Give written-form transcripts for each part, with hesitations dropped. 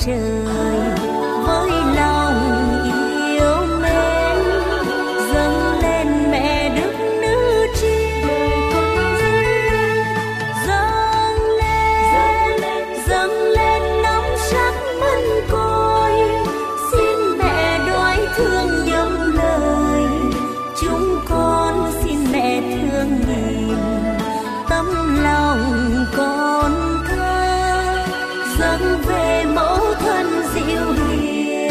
trời với lòng yêu mến, dâng lên mẹ Đức Nữ Tri, dâng lên nóng sắc mân côi, xin mẹ đoái thương nhầm lời, chúng con xin mẹ thương nhìn tấm lòng con thơ, dâng về mẫu thân dịu hiền,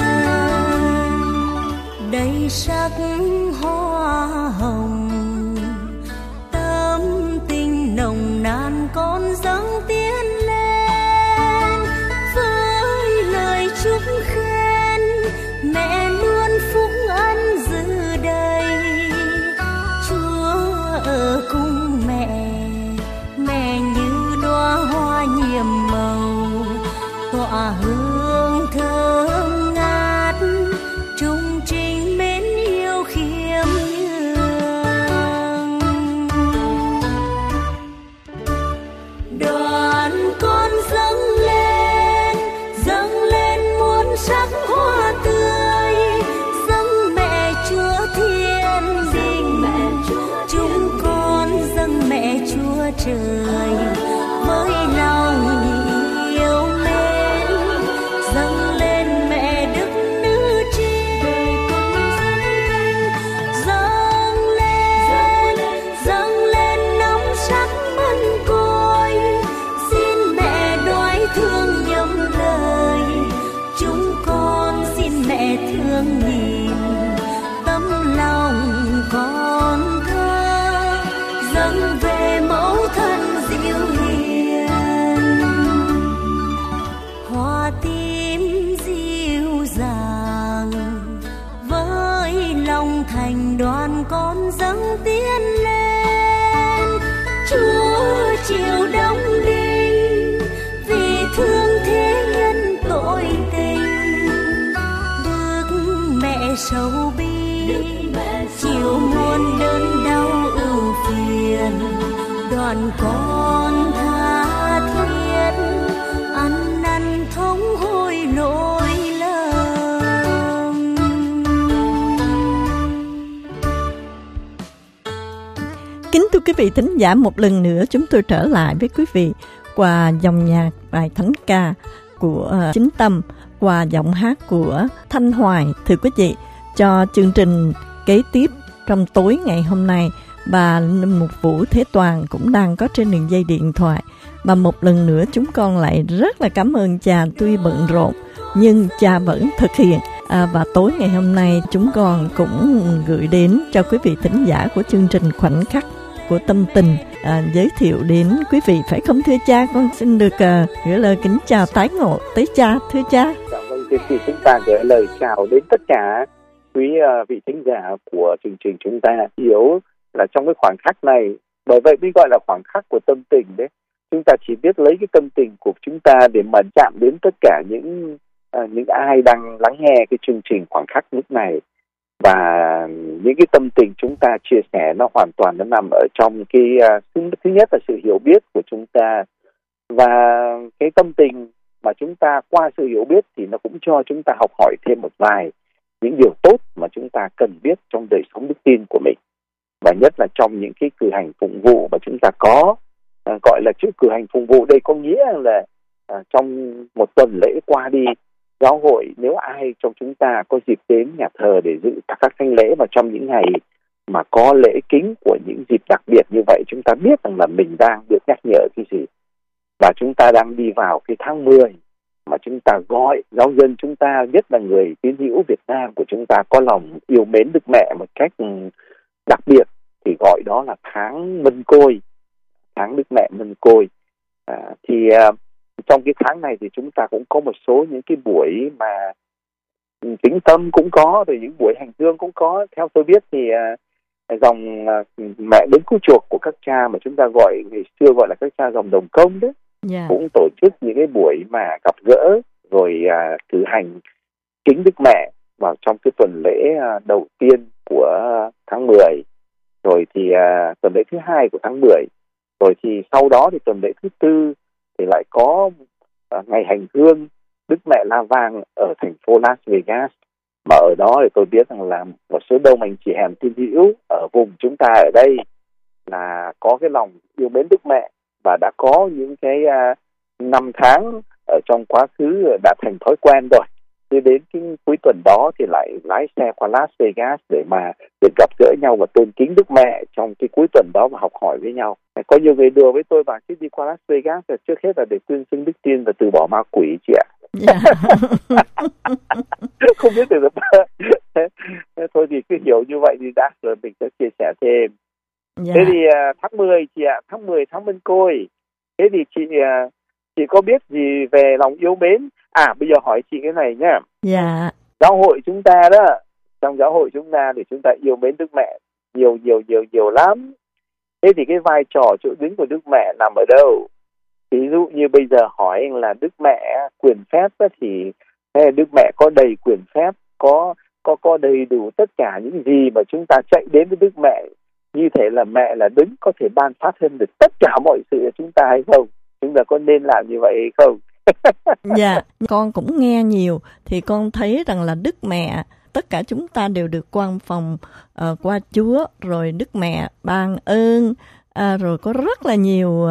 đầy sắc hoa hồng, tâm tình nồng nàn con dâng tiến lên, với lời chúc khen mẹ luôn phúc ân dư đầy, Chúa ở cùng mẹ như đóa hoa nhiệm màu, tỏa hương thơm ngát, trung trình mến yêu khiêm nhường. Đoàn con dâng lên muôn sắc hoa tươi, dâng mẹ Chúa Thiên Đình, chúng con dâng mẹ Chúa Trời với lòng yêu mến, dâng lên mẹ Đức Nữ Tri, dâng lên nóng sắc mân côi, xin mẹ đoái thương nhầm lời, chúng con xin mẹ thương nhìn tấm lòng con thơ, dâng về mẫu thân dịu hiền, hoa tím dịu dàng với lòng thành đoàn con dâng tiến lên, Chúa chiều đông linh vì thương thế nhân tội tình, Đức mẹ sầu bi chịu muôn đớn đau ưu phiền, đoàn con tha thiết ăn năn thống hối lỗi lầm. Kính thưa quý vị thính giả, một lần nữa chúng tôi trở lại với quý vị qua dòng nhạc bài thánh ca của Chính Tâm, qua giọng hát của Thanh Hoài. Thưa quý vị, cho chương trình kế tiếp trong tối ngày hôm nay, bà Mục Vũ Thế Toàn cũng đang có trên đường dây điện thoại. Mà một lần nữa chúng con lại rất là cảm ơn cha, tuy bận rộn nhưng cha vẫn thực hiện. Và tối ngày hôm nay chúng con cũng gửi đến cho quý vị thính giả của chương trình Khoảnh Khắc của Tâm Tình giới thiệu đến quý vị, phải không thưa cha? Con xin được gửi lời kính chào tái ngộ tới cha, thưa cha. Dạ vâng, thì chúng ta gửi lời chào đến tất cả quý vị thính giả của chương trình chúng ta. Hiểu là trong cái khoảnh khắc này, bởi vậy mới gọi là khoảnh khắc của tâm tình đấy. Chúng ta chỉ biết lấy cái tâm tình của chúng ta để mà chạm đến tất cả những ai đang lắng nghe cái chương trình khoảnh khắc lúc này. Và những cái tâm tình chúng ta chia sẻ nó hoàn toàn nó nằm ở trong cái thứ nhất là sự hiểu biết của chúng ta, và cái tâm tình mà chúng ta qua sự hiểu biết thì nó cũng cho chúng ta học hỏi thêm một vài những điều tốt mà chúng ta cần biết trong đời sống đức tin của mình. Và nhất là trong những cái cử hành phụng vụ mà chúng ta có, gọi là chữ cử hành phụng vụ đây có nghĩa là trong một tuần lễ qua đi, giáo hội nếu ai trong chúng ta có dịp đến nhà thờ để dự các thánh lễ, và trong những ngày mà có lễ kính của những dịp đặc biệt như vậy, chúng ta biết rằng là mình đang được nhắc nhở cái gì. Và chúng ta đang đi vào cái tháng 10 mà chúng ta gọi giáo dân chúng ta, nhất là người tín hữu Việt Nam của chúng ta, có lòng yêu mến Đức Mẹ một cách đặc biệt, thì gọi đó là tháng Mân Côi, tháng Đức Mẹ Mân Côi. Trong cái tháng này thì chúng ta cũng có một số những cái buổi mà tĩnh tâm cũng có, rồi những buổi hành hương cũng có. Theo tôi biết thì dòng Mẹ đến cứu chuộc của các cha mà chúng ta gọi ngày xưa gọi là các cha dòng Đồng Công đấy, cũng tổ chức những cái buổi mà gặp gỡ rồi cử hành kính Đức Mẹ vào trong cái tuần lễ đầu tiên của tháng 10, rồi thì tuần lễ thứ 2 của tháng 10, rồi thì sau đó thì tuần lễ thứ 4 thì lại có ngày hành hương Đức Mẹ La Vang ở thành phố Las Vegas. Mà ở đó thì tôi biết rằng là một số đông anh chị em tín hữu ở vùng chúng ta ở đây là có cái lòng yêu mến Đức Mẹ, và đã có những cái năm tháng ở trong quá khứ đã thành thói quen rồi. Cứ đến cái cuối tuần đó thì lại lái xe qua Las Vegas để mà được gặp gỡ nhau và tôn kính Đức Mẹ trong cái cuối tuần đó và học hỏi với nhau. Có nhiều người đùa với tôi bảo chứ đi qua Las Vegas là trước hết là để tuyên xưng đức tin và từ bỏ ma quỷ chị ạ. Yeah. Không biết được thôi thì cứ hiểu như vậy thì đã, rồi mình sẽ chia sẻ thêm. Yeah. Thế thì tháng 10 chị ạ, tháng 10 tháng Mân Côi. Thế thì chị có biết gì về lòng yêu mến? Bây giờ hỏi chị cái này nhá. Dạ. Giáo hội chúng ta đó, trong giáo hội chúng ta thì chúng ta yêu mến Đức Mẹ nhiều lắm. Thế thì cái vai trò chỗ đứng của Đức Mẹ nằm ở đâu? Ví dụ như bây giờ hỏi là Đức Mẹ quyền phép đó, thì Đức Mẹ có đầy quyền phép, có đầy đủ tất cả những gì mà chúng ta chạy đến với Đức Mẹ, như thế là mẹ là đứng có thể ban phát thêm được tất cả mọi sự cho chúng ta hay không? Chúng ta có nên làm như vậy hay không? Dạ, con cũng nghe nhiều thì con thấy rằng là Đức Mẹ, tất cả chúng ta đều được quan phòng qua Chúa, rồi Đức Mẹ ban ơn, rồi có rất là nhiều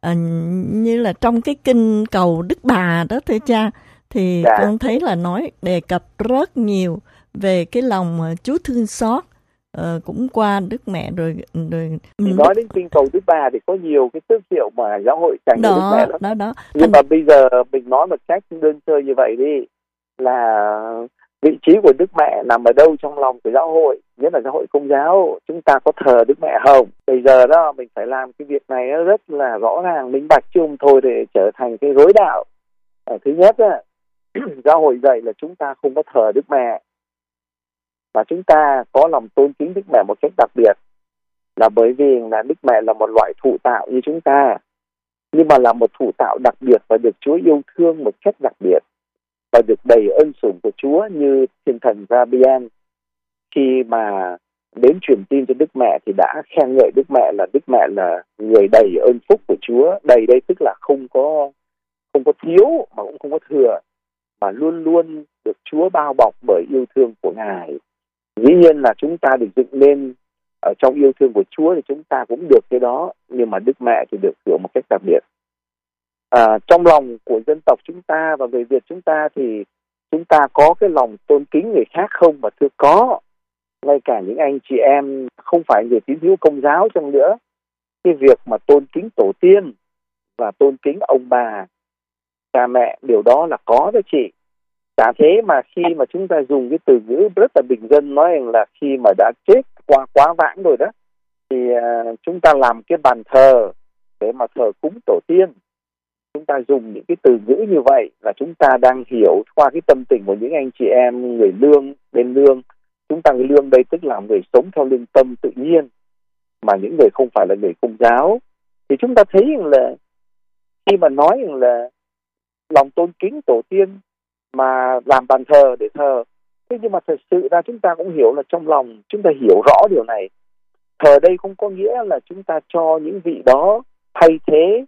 như là trong cái kinh cầu Đức Bà đó thưa cha, thì con thấy là nói đề cập rất nhiều về cái lòng Chúa thương xót cũng qua Đức Mẹ rồi. Nói đến kinh cầu Đức Bà thì có nhiều cái tước hiệu mà giáo hội dành cho Đức Mẹ đó. Nhưng mà bây giờ mình nói một cách đơn sơ như vậy đi, là vị trí của Đức Mẹ nằm ở đâu trong lòng của giáo hội, nhất là giáo hội Công giáo. Chúng ta có thờ Đức Mẹ không? Bây giờ đó mình phải làm cái việc này nó rất là rõ ràng minh bạch, chứ không thôi để trở thành cái rối đạo. Thứ nhất á, giáo hội dạy là chúng ta không có thờ Đức Mẹ, mà chúng ta có lòng tôn kính Đức Mẹ một cách đặc biệt, là bởi vì là Đức Mẹ là một loại thụ tạo như chúng ta, nhưng mà là một thụ tạo đặc biệt và được Chúa yêu thương một cách đặc biệt, và được đầy ơn sủng của Chúa. Như thiên thần Gabriel khi mà đến truyền tin cho Đức Mẹ thì đã khen ngợi Đức Mẹ là người đầy ơn phúc của Chúa. Đầy đây tức là không có thiếu mà cũng không có thừa, mà luôn luôn được Chúa bao bọc bởi yêu thương của Ngài. Dĩ nhiên là chúng ta được dựng lên ở trong yêu thương của Chúa thì chúng ta cũng được cái đó, nhưng mà Đức Mẹ thì được hưởng một cách đặc biệt. Trong lòng của dân tộc chúng ta và người Việt chúng ta thì chúng ta có cái lòng tôn kính người khác không? Và thưa có. Ngay cả những anh chị em không phải người tín hữu Công giáo chăng nữa, cái việc mà tôn kính tổ tiên và tôn kính ông bà, cha mẹ, điều đó là có đó chị. Chả thế mà khi mà chúng ta dùng cái từ ngữ rất là bình dân nói rằng là khi mà đã chết qua quá vãng rồi đó, thì chúng ta làm cái bàn thờ để mà thờ cúng tổ tiên. Chúng ta dùng những cái từ ngữ như vậy là chúng ta đang hiểu qua cái tâm tình của những anh chị em người lương, bên lương. Chúng ta người lương đây tức là người sống theo lương tâm tự nhiên, mà những người không phải là người Công giáo. Thì chúng ta thấy rằng là khi mà nói rằng là lòng tôn kính tổ tiên mà làm bàn thờ để thờ, thế nhưng mà thật sự ra chúng ta cũng hiểu là trong lòng chúng ta hiểu rõ điều này. Thờ đây không có nghĩa là chúng ta cho những vị đó thay thế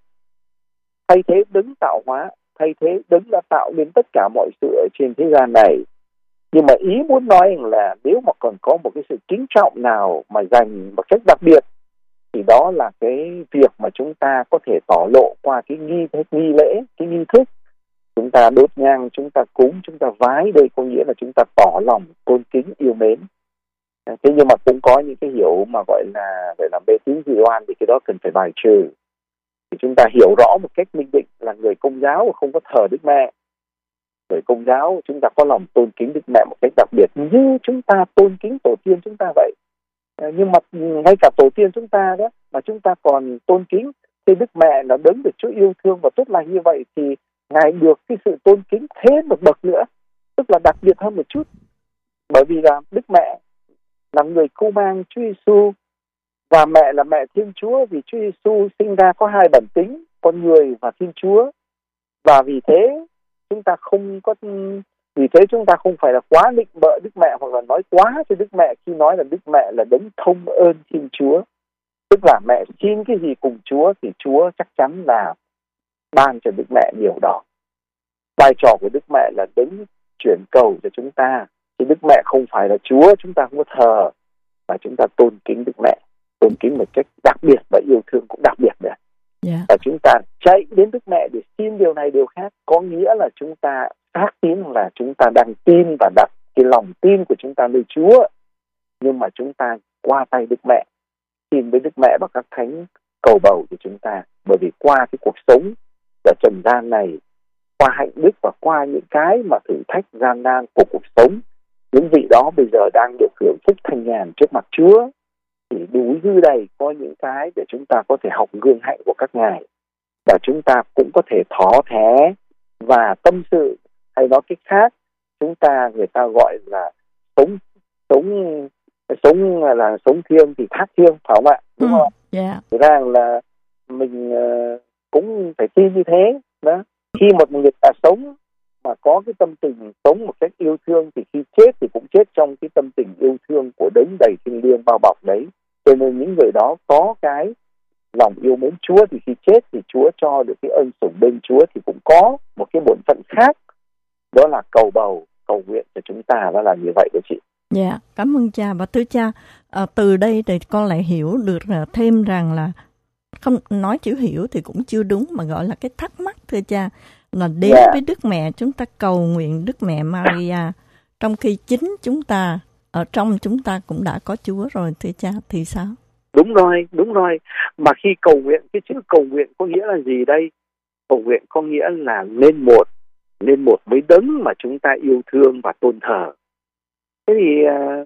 đấng tạo hóa, thay thế đấng đã tạo nên tất cả mọi sự ở trên thế gian này. Nhưng mà ý muốn nói là nếu mà còn có một cái sự kính trọng nào mà dành một cách đặc biệt, thì đó là cái việc mà chúng ta có thể tỏ lộ qua cái nghi lễ, cái nghi thức. Chúng ta đốt nhang, chúng ta cúng, chúng ta vái, đây có nghĩa là chúng ta tỏ lòng tôn kính yêu mến. Thế nhưng mà cũng có những cái hiểu mà gọi là mê tín dị đoan, thì cái đó cần phải bài trừ. Thì chúng ta hiểu rõ một cách minh định là người Công giáo không có thờ Đức Mẹ. Người Công giáo chúng ta có lòng tôn kính Đức Mẹ một cách đặc biệt như chúng ta tôn kính tổ tiên chúng ta vậy. Nhưng mà ngay cả tổ tiên chúng ta đó mà chúng ta còn tôn kính, thì Đức Mẹ nó đấng được Chúa yêu thương và tốt lành như vậy, thì Ngài được cái sự tôn kính thêm một bậc nữa, tức là đặc biệt hơn một chút. Bởi vì là Đức Mẹ là người cưu mang Chúa Giêsu, và mẹ là mẹ Thiên Chúa, vì Chúa Giêsu sinh ra có hai bản tính, con người và Thiên Chúa. Và vì thế chúng ta không phải là quá nịnh bợ Đức Mẹ, hoặc là nói quá cho Đức Mẹ khi nói là Đức Mẹ là đấng thông ơn Thiên Chúa. Tức là mẹ xin cái gì cùng Chúa thì Chúa chắc chắn là ban cho Đức Mẹ điều đó. vai trò của Đức Mẹ là đứng chuyển cầu cho chúng ta. Chứ Đức Mẹ không phải là Chúa chúng ta không có thờ, mà chúng ta tôn kính Đức Mẹ, tôn kính một cách đặc biệt và yêu thương cũng đặc biệt nữa. Và chúng ta chạy đến Đức Mẹ để xin điều này điều khác, có nghĩa là chúng ta xác tín là chúng ta đang tin và đặt cái lòng tin của chúng ta nơi Chúa. Nhưng mà chúng ta qua tay Đức Mẹ, xin với Đức Mẹ và các thánh cầu bầu cho chúng ta. Bởi vì qua cái cuộc sống ở trần gian này, qua hạnh đức và qua những cái mà thử thách gian nan của cuộc sống, những vị đó bây giờ đang được hưởng phúc thanh nhàn trước mặt Chúa, thì đủ dư đầy có những cái để chúng ta có thể học gương hạnh của các ngài, và chúng ta cũng có thể thỏ thẻ và tâm sự, hay nói cách khác, chúng ta người ta gọi là sống thiêng thì thác thiêng, phải không ạ? Đúng không? Thực ra là mình cũng phải tin như thế đó. Khi một người ta sống mà có cái tâm tình sống một cách yêu thương, thì khi chết thì cũng chết trong cái tâm tình yêu thương của đấng đầy thiêng liêng bao bọc đấy. Cho nên những người đó có cái lòng yêu mến Chúa, thì khi chết thì Chúa cho được cái ân sủng bên Chúa, thì cũng có một cái bổn phận khác, đó là cầu bầu, cầu nguyện cho chúng ta. Đó là như vậy đó chị. Dạ, cảm ơn cha. Và thưa cha, từ đây thì con lại hiểu được thêm rằng là không nói chữ hiểu thì cũng chưa đúng, mà gọi là cái thắc mắc thưa cha, là đến với Đức Mẹ chúng ta cầu nguyện Đức Mẹ Maria, trong khi chính chúng ta ở trong chúng ta cũng đã có Chúa rồi thưa cha, thì sao? Đúng rồi. Mà khi cầu nguyện, cái chữ cầu nguyện có nghĩa là gì đây? Cầu nguyện có nghĩa là lên một với đấng mà chúng ta yêu thương và tôn thờ. Thế thì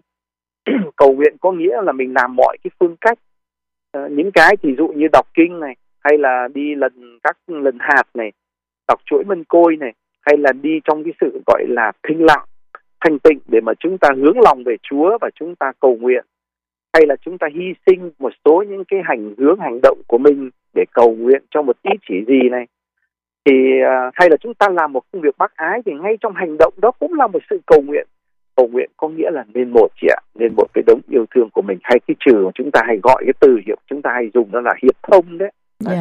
cầu nguyện có nghĩa là mình làm mọi cái phương cách, những cái ví dụ như đọc kinh này, hay là đi lần hạt này, đọc chuỗi mân côi này, hay là đi trong cái sự gọi là thinh lặng, thanh tịnh để mà chúng ta hướng lòng về Chúa và chúng ta cầu nguyện, hay là chúng ta hy sinh một số những cái hành động của mình để cầu nguyện cho một ý chỉ gì này, thì hay là chúng ta làm một công việc bác ái, thì ngay trong hành động đó cũng là một sự cầu nguyện. Cầu nguyện có nghĩa là nên một chị ạ, nên một cái đấng yêu thương của mình, hay cái trừ mà chúng ta hay gọi cái từ hiệu chúng ta hay dùng đó là hiệp thông đấy.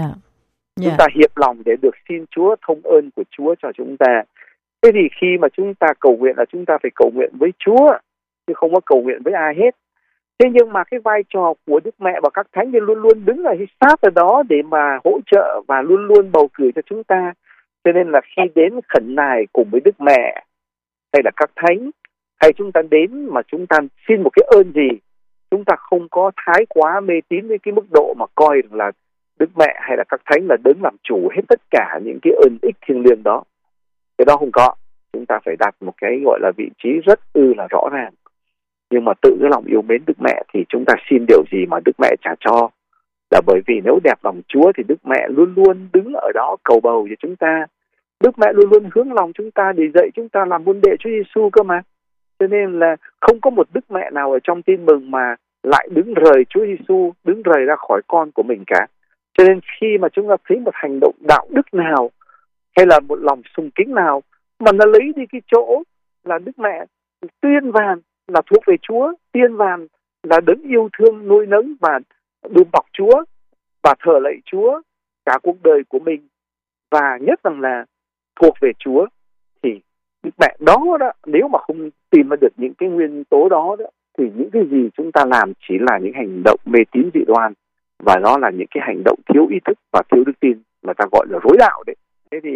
Chúng ta hiệp lòng để được xin Chúa thông ơn của Chúa cho chúng ta. Thế thì khi mà chúng ta cầu nguyện là chúng ta phải cầu nguyện với Chúa, chứ không có cầu nguyện với ai hết. Thế nhưng mà cái vai trò của Đức Mẹ và các thánh thì luôn luôn đứng ở sát ở đó để mà hỗ trợ và luôn luôn bầu cử cho chúng ta. Cho nên là khi đến khẩn nài cùng với Đức Mẹ hay là các thánh, hay chúng ta đến mà chúng ta xin một cái ơn gì, chúng ta không có thái quá mê tín với cái mức độ mà coi là Đức Mẹ hay là các thánh là đấng làm chủ hết tất cả những cái ơn ích thiêng liêng đó. Cái đó không có. Chúng ta phải đặt một cái gọi là vị trí rất là rõ ràng. Nhưng mà tự cái lòng yêu mến Đức Mẹ thì chúng ta xin điều gì mà Đức Mẹ trả cho. Là bởi vì nếu đẹp lòng Chúa thì Đức Mẹ luôn luôn đứng ở đó cầu bầu cho chúng ta. Đức Mẹ luôn luôn hướng lòng chúng ta để dạy chúng ta làm môn đệ Chúa Giêsu cơ mà. Cho nên là không có một Đức Mẹ nào ở trong tin mừng mà lại đứng rời Chúa Giêsu, đứng rời ra khỏi con của mình cả. Cho nên khi mà chúng ta thấy một hành động đạo đức nào hay là một lòng sùng kính nào mà nó lấy đi cái chỗ là Đức Mẹ tuyên vàn là thuộc về Chúa, tuyên vàn là đấng yêu thương nuôi nấng và đùm bọc Chúa và thờ lạy Chúa cả cuộc đời của mình, và nhất là thuộc về Chúa, thì Đức Mẹ đó nếu mà không tìm ra được những cái nguyên tố đó thì những cái gì chúng ta làm chỉ là những hành động mê tín dị đoan, và đó là những cái hành động thiếu ý thức và thiếu đức tin mà ta gọi là rối đạo đấy. Thế thì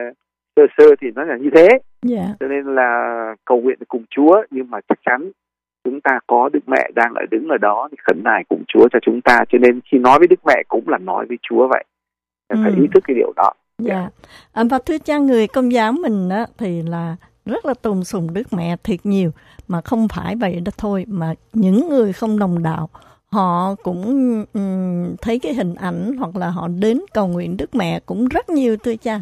sơ thì nó là như thế. Cho nên là cầu nguyện cùng Chúa, nhưng mà chắc chắn chúng ta có Đức Mẹ đang đứng ở đó thì khẩn nài cùng Chúa cho chúng ta. Cho nên khi nói với Đức Mẹ cũng là nói với Chúa vậy. Phải ý thức cái điều đó. Và thưa cha, người Công giáo mình thì là rất là tôn sùng Đức Mẹ thiệt nhiều, mà không phải vậy đó thôi, mà những người không đồng đạo họ cũng thấy cái hình ảnh hoặc là họ đến cầu nguyện Đức Mẹ cũng rất nhiều thưa cha.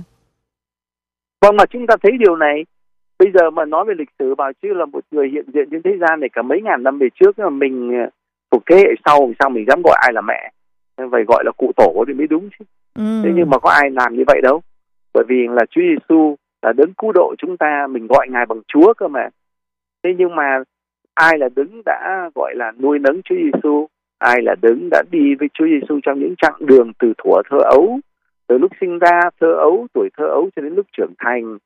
Vâng, mà chúng ta thấy điều này bây giờ mà nói về lịch sử bảo chứ là một người hiện diện trên thế gian này cả mấy ngàn năm về trước, mà mình thuộc thế hệ sau sao mình dám gọi ai là mẹ, phải gọi là cụ tổ thì mới đúng chứ. Thế nhưng mà có ai làm như vậy đâu, bởi vì là Chúa Giêsu là đấng cứu độ chúng ta, mình gọi ngài bằng Chúa cơ mà. Thế nhưng mà ai là đấng đã gọi là nuôi nấng Chúa Giêsu, ai là đấng đã đi với Chúa Giêsu trong những chặng đường từ thuở thơ ấu, từ lúc sinh ra thơ ấu, tuổi thơ ấu cho đến lúc trưởng thành,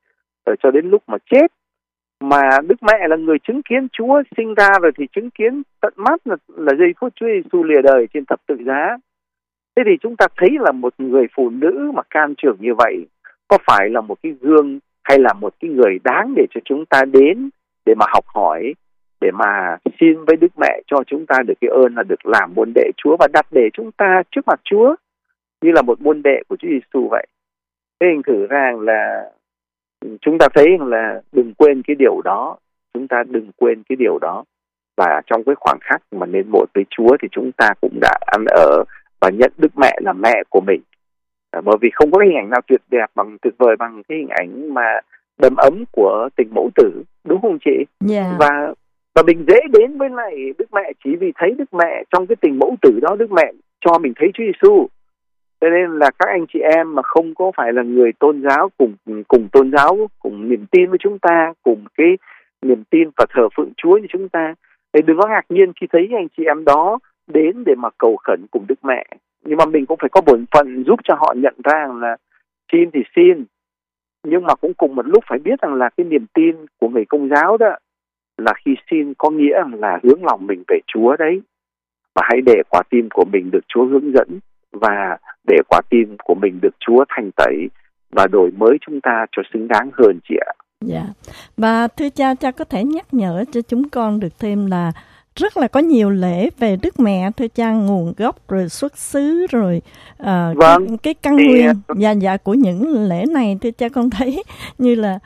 rồi cho đến lúc mà chết. Mà Đức Mẹ là người chứng kiến Chúa sinh ra rồi thì chứng kiến tận mắt là giây phút Chúa Giêsu lìa đời trên thập tự giá. Thế thì chúng ta thấy là một người phụ nữ mà can trưởng như vậy có phải là một cái gương hay là một cái người đáng để cho chúng ta đến để mà học hỏi, để mà xin với Đức Mẹ cho chúng ta được cái ơn là được làm môn đệ Chúa và đặt để chúng ta trước mặt Chúa như là một môn đệ của Chúa Giêsu vậy. Thế hình thử rằng là chúng ta thấy là đừng quên cái điều đó, chúng ta đừng quên cái điều đó. Và trong cái khoảng khắc mà nên một với Chúa thì chúng ta cũng đã ăn ở và nhận Đức Mẹ là mẹ của mình. Bởi vì không có hình ảnh nào tuyệt đẹp bằng tuyệt vời bằng cái hình ảnh mà đầm ấm của tình mẫu tử, đúng không chị? Yeah. Và mình dễ đến với lại Đức Mẹ chỉ vì thấy Đức Mẹ trong cái tình mẫu tử đó, Đức Mẹ cho mình thấy Chúa Giêsu. Cho nên là các anh chị em mà không có phải là người tôn giáo cùng tôn giáo, cùng niềm tin với chúng ta, cùng cái niềm tin và thờ phượng Chúa như chúng ta, thì đừng có ngạc nhiên khi thấy anh chị em đó đến để mà cầu khẩn cùng Đức Mẹ. Nhưng mà mình cũng phải có bổn phận giúp cho họ nhận ra là xin thì xin, nhưng mà cũng cùng một lúc phải biết rằng là cái niềm tin của người Công giáo đó là khi xin có nghĩa là hướng lòng mình về Chúa đấy. Và hãy để quả tim của mình được Chúa hướng dẫn và để quả tim của mình được Chúa thanh tẩy và đổi mới chúng ta cho xứng đáng hơn chị ạ. Dạ. Và thưa cha có thể nhắc nhở cho chúng con được thêm là rất là có nhiều lễ về Đức Mẹ, thưa cha, nguồn gốc rồi xuất xứ rồi Vâng, cái căn nguyên của những lễ này, thưa cha, con thấy như là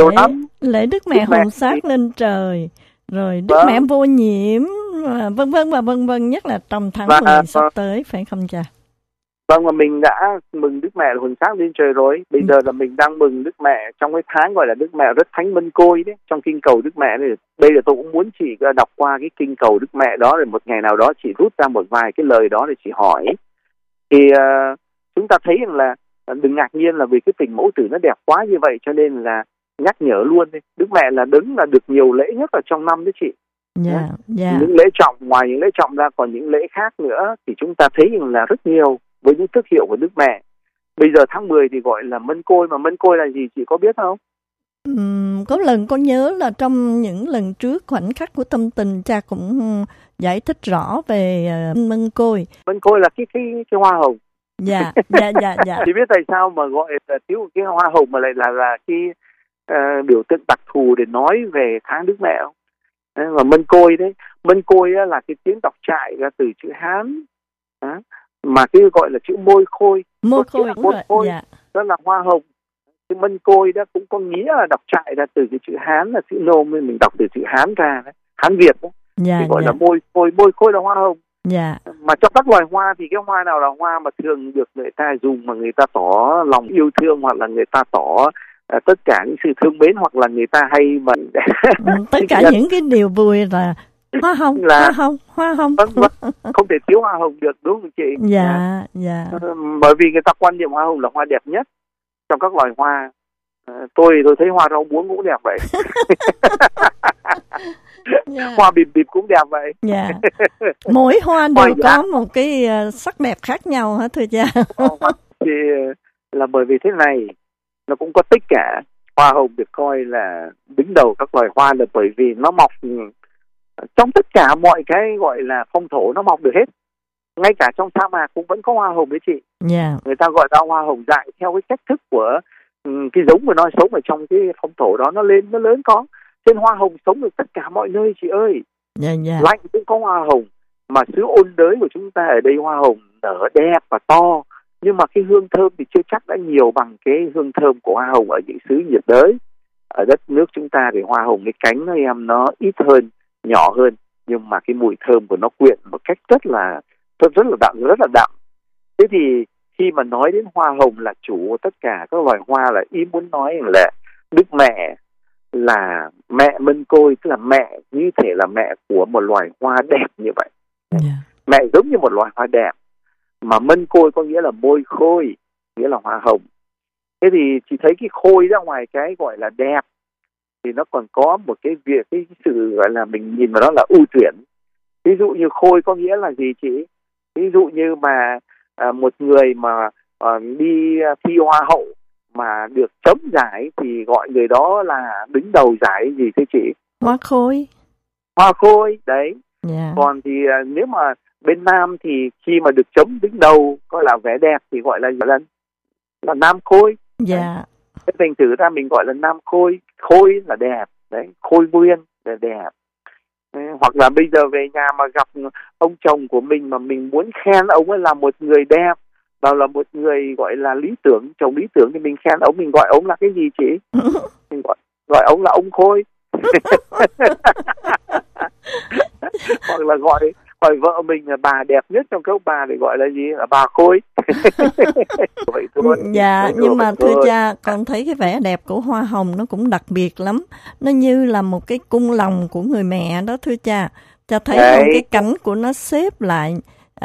lễ Đức Mẹ hồn xác lên trời, rồi Đức Mẹ vô nhiễm, vân vân và vân vân, nhất là trong tháng 10 sắp tới, phải không cha? Vâng, mà mình đã mừng Đức Mẹ là hồn xác lên trời rồi. Bây giờ là mình đang mừng Đức Mẹ trong cái tháng gọi là Đức Mẹ rất thánh mân côi đấy, trong kinh cầu Đức Mẹ này. Bây giờ tôi cũng muốn chị đọc qua cái kinh cầu Đức Mẹ đó, rồi một ngày nào đó chị rút ra một vài cái lời đó để chị hỏi. Thì chúng ta thấy rằng là đừng ngạc nhiên là vì cái tình mẫu tử nó đẹp quá như vậy, cho nên là nhắc nhở luôn đi. Đức Mẹ là đứng là được nhiều lễ nhất ở trong năm đấy chị. Những lễ trọng, ngoài những lễ trọng ra còn những lễ khác nữa thì chúng ta thấy rằng là rất nhiều với những tước hiệu của Đức Mẹ. Bây giờ tháng 10 thì gọi là mân côi, mà mân côi là gì chị có biết không? Có lần con nhớ là trong những lần trước khoảnh khắc của tâm tình, cha cũng giải thích rõ về mân côi. Mân côi là cái hoa hồng. Dạ. Chị biết tại sao mà gọi là cái hoa hồng mà lại là cái biểu tượng đặc thù để nói về tháng Đức Mẹ không? Và mân côi đấy, mân côi là cái tiếng đọc trại ra từ chữ Hán. Mà cái gọi là chữ môi khôi, dạ. Đó là hoa hồng. Cái mân côi đó cũng có nghĩa là đọc trại ra từ cái chữ Hán, là chữ nôm nên mình đọc từ chữ Hán ra đấy, Hán Việt đó. Thì gọi là môi khôi là hoa hồng. Mà trong các loài hoa thì cái hoa nào là hoa mà thường được người ta dùng mà người ta tỏ lòng yêu thương, hoặc là người ta tỏ tất cả những sự thương mến, hoặc là người ta hay mà tất cả những cái điều vui là hoa hồng. Vâng, không thể thiếu hoa hồng được, đúng không chị? Dạ. Bởi vì người ta quan niệm hoa hồng là hoa đẹp nhất trong các loài hoa. Tôi thấy hoa rau muống cũng đẹp vậy. Hoa bìm cũng đẹp vậy. Mỗi hoa đều có một cái sắc đẹp khác nhau hả thưa cha? Thì là bởi vì thế này, nó cũng có tích cả. Hoa hồng được coi là đứng đầu các loài hoa là bởi vì nó mọc trong tất cả mọi cái gọi là phong thổ, nó mọc được hết. Ngay cả trong sa mạc cũng vẫn có hoa hồng đấy chị. Người ta gọi là hoa hồng dại theo cái cách thức của cái giống của nó sống ở trong cái phong thổ đó, nó lên nó lớn có. Trên hoa hồng sống được tất cả mọi nơi chị ơi. Lạnh cũng có hoa hồng, mà xứ ôn đới của chúng ta ở đây hoa hồng nở đẹp và to, nhưng mà cái hương thơm thì chưa chắc đã nhiều bằng cái hương thơm của hoa hồng ở những xứ nhiệt đới. Ở đất nước chúng ta thì hoa hồng cái cánh nó ít hơn, nhỏ hơn, nhưng mà cái mùi thơm của nó quyện một cách rất là đậm. Thế thì khi mà nói đến hoa hồng là chủ của tất cả các loài hoa, là ý muốn nói là Đức Mẹ là mẹ mân côi, tức là mẹ như thể là mẹ của một loài hoa đẹp như vậy. Mẹ giống như một loài hoa đẹp, mà mân côi có nghĩa là môi khôi, nghĩa là hoa hồng. Thế thì chỉ thấy cái khôi ra ngoài cái gọi là đẹp thì nó còn có một cái sự gọi là mình nhìn vào đó là ưu tuyển. Ví dụ như khôi có nghĩa là gì chị? Ví dụ như mà một người mà đi thi hoa hậu mà được chấm giải thì gọi người đó là đứng đầu giải gì thưa chị? Hoa khôi. Hoa khôi, đấy. Yeah. Còn thì nếu mà bên nam thì khi mà được chấm đứng đầu gọi là vẻ đẹp thì gọi là nam khôi. Dạ. Cái thành thử ra mình gọi là nam khôi, khôi là đẹp, đấy, khôi nguyên là đẹp. Hoặc là bây giờ về nhà mà gặp ông chồng của mình mà mình muốn khen ông ấy là một người đẹp và là một người gọi là lý tưởng, chồng lý tưởng, thì mình khen ông, mình gọi ông là cái gì chị? Mình gọi ông là ông khôi. Hoặc là gọi vợ mình là bà đẹp nhất trong các bà thì gọi là gì? Là bà khôi. Vậy thôi. Dạ, vậy nhưng mà thưa thôi. cha, con thấy cái vẻ đẹp của hoa hồng nó cũng đặc biệt lắm. Nó như là một cái cung lòng của người mẹ đó thưa cha. Cha thấy không, cái cánh của nó xếp lại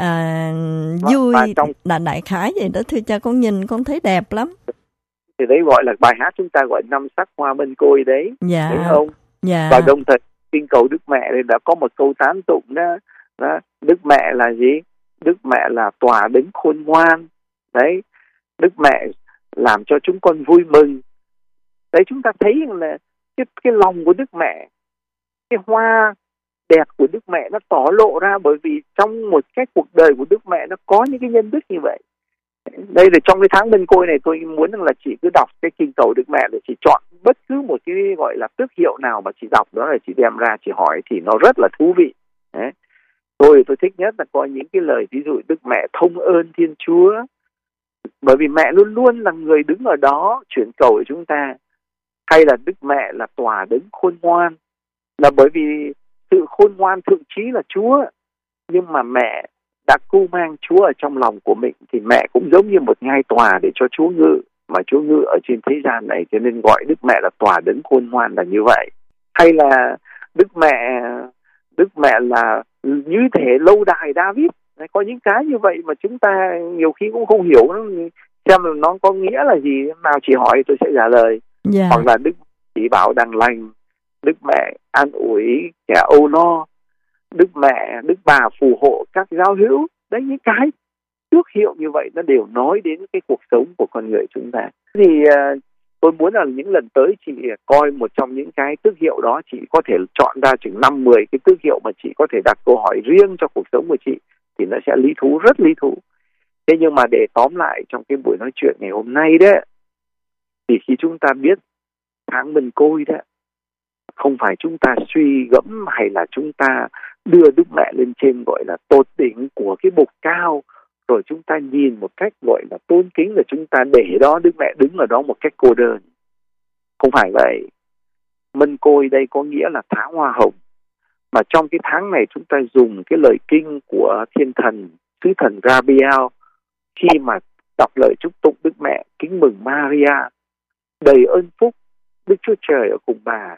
vui, là đại khái vậy đó thưa cha, con nhìn con thấy đẹp lắm. Thì đấy gọi là bài hát chúng ta gọi năm sắc hoa mân côi đấy. Dạ. Thấy không? Dạ. Và đồng thời kinh cầu Đức Mẹ thì đã có một câu tán tụng đó. Đức Mẹ là gì? Đức Mẹ là tòa đấng khôn ngoan. Đấy, Đức Mẹ làm cho chúng con vui mừng. Đấy, chúng ta thấy là cái lòng của Đức Mẹ, cái hoa đẹp của Đức Mẹ nó tỏ lộ ra, bởi vì trong một cái cuộc đời của Đức Mẹ nó có những cái nhân đức như vậy. Đây là trong cái tháng Mân Côi này, tôi muốn rằng là chị cứ đọc cái kinh cầu Đức Mẹ để chị chọn bất cứ một cái gọi là tước hiệu nào mà chị đọc đó, là chị đem ra chị hỏi thì nó rất là thú vị. Đấy. Tôi thích nhất là có những cái lời ví dụ Đức Mẹ thông ơn Thiên Chúa, bởi vì mẹ luôn luôn là người đứng ở đó chuyển cầu của chúng ta. Hay là Đức Mẹ là tòa đấng khôn ngoan, là bởi vì sự khôn ngoan thượng trí là Chúa, nhưng mà mẹ đã cưu mang Chúa ở trong lòng của mình, thì mẹ cũng giống như một ngai tòa để cho Chúa ngự, mà Chúa ngự ở trên thế gian này, cho nên gọi Đức Mẹ là tòa đấng khôn ngoan là như vậy. Hay là Đức Mẹ là như thể lâu đài David. Có những cái như vậy mà chúng ta nhiều khi cũng không hiểu xem nó có nghĩa là gì. Nào chị hỏi tôi sẽ trả lời. Yeah. Hoặc là Đức chỉ bảo đàng lành, Đức Mẹ an ủi kẻ âu lo, Đức Bà phù hộ các giáo hữu. Đấy, những cái tước hiệu như vậy nó đều nói đến cái cuộc sống của con người chúng ta. Thì tôi muốn là những lần tới chị coi một trong những cái tước hiệu đó, chị có thể chọn ra chừng 5-10 cái tước hiệu mà chị có thể đặt câu hỏi riêng cho cuộc sống của chị, thì nó sẽ lý thú, rất lý thú. Thế nhưng mà để tóm lại trong cái buổi nói chuyện ngày hôm nay đấy, thì khi chúng ta biết tháng Mân Côi đó, không phải chúng ta suy gẫm hay là chúng ta đưa Đức Mẹ lên trên gọi là tột đỉnh của cái bục cao, rồi chúng ta nhìn một cách gọi là tôn kính, là chúng ta để đó Đức Mẹ đứng ở đó một cách cô đơn. Không phải vậy. Mân Côi đây có nghĩa là tháng hoa hồng, mà trong cái tháng này chúng ta dùng cái lời kinh của thiên thần sứ thần Gabriel khi mà đọc lời chúc tụng Đức Mẹ: kính mừng Maria, đầy ơn phúc, Đức Chúa Trời ở cùng bà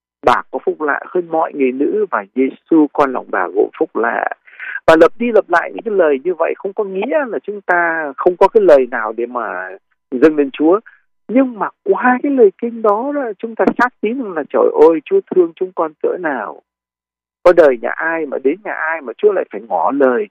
có phúc lạ hơn mọi người nữ, và Giêsu con lòng bà gồm phúc lạ. Và lặp đi lặp lại những cái lời như vậy không có nghĩa là chúng ta không có cái lời nào để mà dâng lên Chúa, nhưng mà qua cái lời kinh đó chúng ta xác tín rằng là trời ơi, Chúa thương chúng con cỡ nào. Có đời nhà ai mà đến nhà ai mà Chúa lại phải ngỏ lời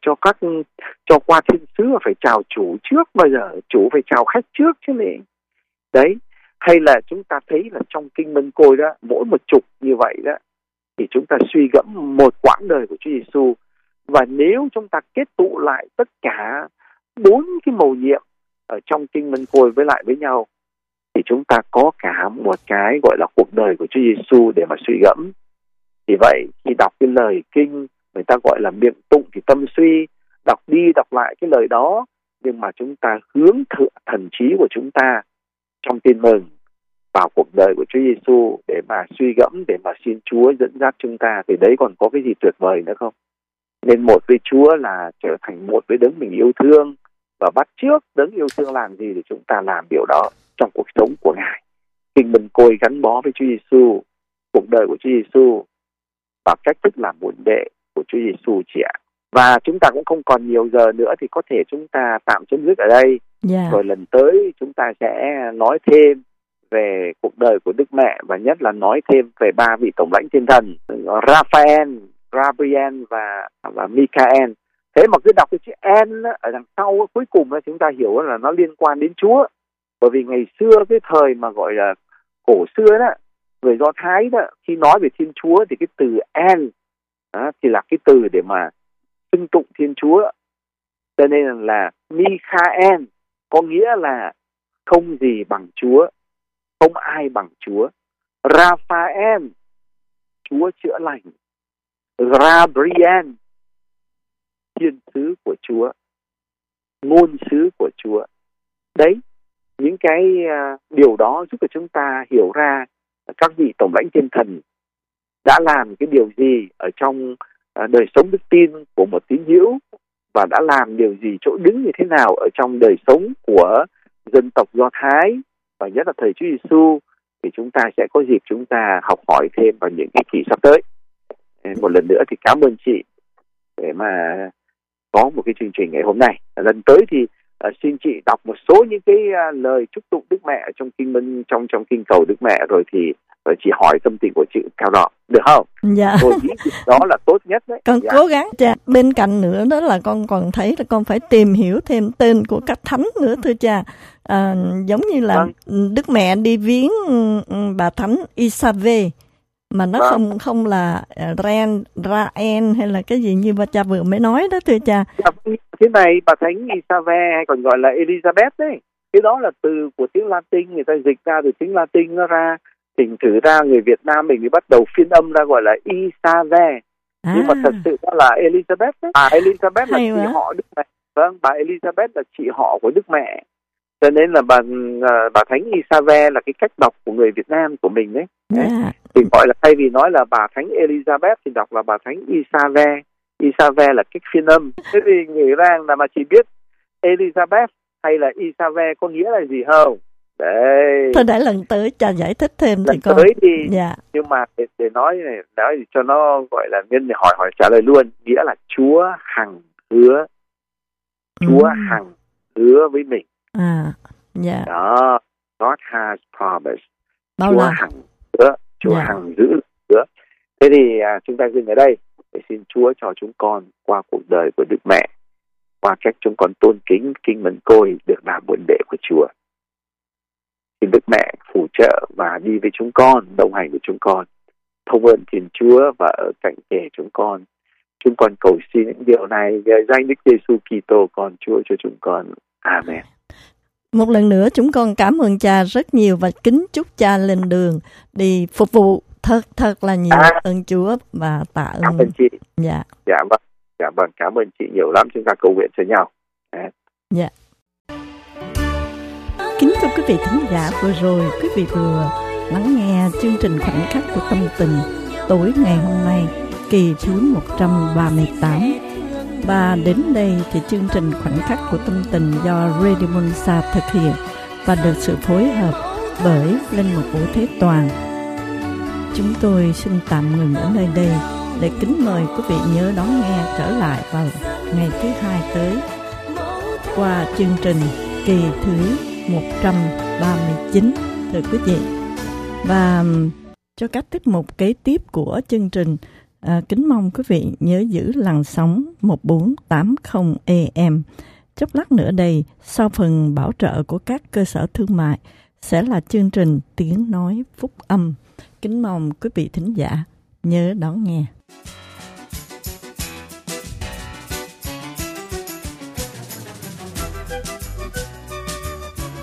cho qua thiên sứ và phải chào chủ trước, bao giờ chủ phải chào khách trước chứ này. Đấy. Hay là chúng ta thấy là trong kinh Mân Côi đó, mỗi một trục như vậy đó, thì chúng ta suy gẫm một quãng đời của Chúa Giêsu. Và nếu chúng ta kết tụ lại tất cả 4 cái mầu nhiệm ở trong kinh Mân Côi với nhau, thì chúng ta có cả một cái gọi là cuộc đời của Chúa Giêsu để mà suy gẫm. Thì vậy, khi đọc cái lời kinh, người ta gọi là miệng tụng thì tâm suy, đọc đi đọc lại cái lời đó, nhưng mà chúng ta hướng thần trí của chúng ta trong tin mừng vào cuộc đời của Chúa Giêsu để mà suy gẫm, để mà xin Chúa dẫn dắt chúng ta, thì đấy còn có cái gì tuyệt vời nữa không? Nên một với Chúa là trở thành một với đấng mình yêu thương, và bắt chước đấng yêu thương làm gì thì chúng ta làm điều đó trong cuộc sống của Ngài. Kinh Mân Côi gắn bó với Chúa Giêsu, cuộc đời của Chúa Giêsu và cách thức làm môn đệ của Chúa Giêsu chị ạ. Và chúng ta cũng không còn nhiều giờ nữa, thì có thể chúng ta tạm chấm dứt ở đây. Rồi lần tới chúng ta sẽ nói thêm về cuộc đời của Đức Mẹ, và nhất là nói thêm về 3 vị tổng lãnh thiên thần Raphael, Gabriel và Michael. Thế mà cứ đọc cái chữ En ở đằng sau cuối cùng chúng ta hiểu là nó liên quan đến Chúa, Bởi vì ngày xưa cái thời mà gọi là cổ xưa đó, người Do Thái đó, khi nói về Thiên Chúa thì cái từ El thì là cái từ để mà xưng tụng Thiên Chúa. Cho nên là Michael có nghĩa là không gì bằng Chúa, không ai bằng Chúa. Raphael, Chúa chữa lành. Gabriel, thiên sứ của Chúa, ngôn sứ của Chúa. Đấy, những cái điều đó giúp cho chúng ta hiểu ra các vị tổng lãnh thiên thần đã làm cái điều gì ở trong đời sống đức tin của một tín hữu, và đã làm điều gì, chỗ đứng như thế nào ở trong đời sống của dân tộc Do Thái, và nhất là thời Chúa Giêsu. Thì chúng ta sẽ có dịp chúng ta học hỏi thêm vào những cái kỳ sắp tới. Một lần nữa thì cảm ơn chị để mà có một cái chương trình ngày hôm nay. Lần tới thì xin chị đọc một số những cái lời chúc tụng Đức Mẹ trong kinh trong kinh cầu Đức Mẹ, rồi chị hỏi tâm tình của chị theo đó, được không? Dạ. Tôi nghĩ đó là tốt nhất đấy. Con cố gắng. Cha, bên cạnh nữa đó là con còn thấy là con phải tìm hiểu thêm tên của các thánh nữa thưa cha. Giống như là Đức Mẹ đi viếng bà thánh Isave, mà nó không là Raen hay là cái gì như bà cha vừa mới nói đó thưa cha. Thế này, bà thánh Isave hay còn gọi là Elizabeth đấy, cái đó là từ của tiếng Latin, người ta dịch ra từ tiếng Latin nó ra. Thỉnh thử ra người Việt Nam mình mới bắt đầu phiên âm ra gọi là Isave, nhưng mà thật sự đó là Elizabeth đấy. Bà Elizabeth là chị họ Đức Mẹ. Vâng, bà Elizabeth là chị họ của Đức Mẹ. Cho nên là bà thánh Isave là cái cách đọc của người Việt Nam của mình đấy. Thì gọi là, thay vì nói là bà thánh Elizabeth thì đọc là bà thánh Isave. Isave là cách phiên âm. Thế thì người Iran là mà chỉ biết Elizabeth hay là Isave có nghĩa là gì không? Đấy. Thôi để lần tới cha giải thích thêm lần thì con. Tới thì nhưng mà để nói cho nó gọi là nhân để hỏi trả lời luôn, nghĩa là Chúa hằng hứa. Chúa hằng hứa với mình. Đó, God has promised. Chúa hằng hứa, Chúa hằng giữ hứa. Thế thì chúng ta dừng ở đây để xin Chúa cho chúng con qua cuộc đời của Đức Mẹ, qua cách chúng con tôn kính kinh mẫn côi được làm môn đệ của Chúa. Xin Đức Mẹ phù trợ và đi với chúng con, đồng hành với chúng con. Thông ơn Thiên Chúa và ở cạnh kề chúng con. Chúng con cầu xin những điều này về danh Đức Giêsu Kitô con Chúa cho chúng con. Amen. Một lần nữa chúng con cảm ơn cha rất nhiều và kính chúc cha lên đường đi phục vụ thật là nhiều ơn Chúa và tạ ơn. Cảm ơn chị. Dạ vâng, cảm ơn chị nhiều lắm. Chúng ta cầu nguyện cho nhau. Dạ. Kính thưa quý vị thính giả, vừa rồi quý vị vừa lắng nghe chương trình Khoảnh khắc của tâm tình tối ngày hôm nay, kỳ thứ 138. Và đến đây thì chương trình Khoảnh khắc của tâm tình do Radio Monsa thực hiện và được sự phối hợp bởi Linh Mục Vũ Thế Toàn. Chúng tôi xin tạm ngừng ở nơi đây để kính mời quý vị nhớ đón nghe trở lại vào ngày thứ Hai tới qua chương trình kỳ thứ 139 thưa quý vị. Và cho các tiết mục kế tiếp của chương trình, kính mong quý vị nhớ giữ làn sóng 1480 AM. Chốc lát nữa đây, sau phần bảo trợ của các cơ sở thương mại, sẽ là chương trình Tiếng Nói Phúc Âm. Kính mong quý vị thính giả nhớ đón nghe.